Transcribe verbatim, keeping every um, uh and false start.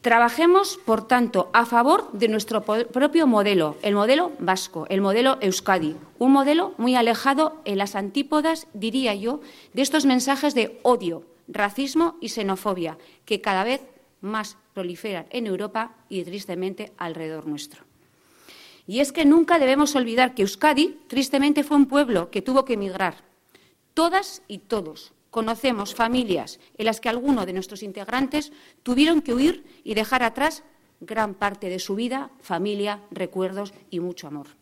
Trabajemos, por tanto, a favor de nuestro propio modelo, el modelo vasco, el modelo Euskadi, un modelo muy alejado en las antípodas, diría yo, de estos mensajes de odio, racismo y xenofobia que cada vez más proliferan en Europa y, tristemente, alrededor nuestro. Y es que nunca debemos olvidar que Euskadi, tristemente, fue un pueblo que tuvo que emigrar. Todas y todos conocemos familias en las que alguno de nuestros integrantes tuvieron que huir y dejar atrás gran parte de su vida, familia, recuerdos y mucho amor.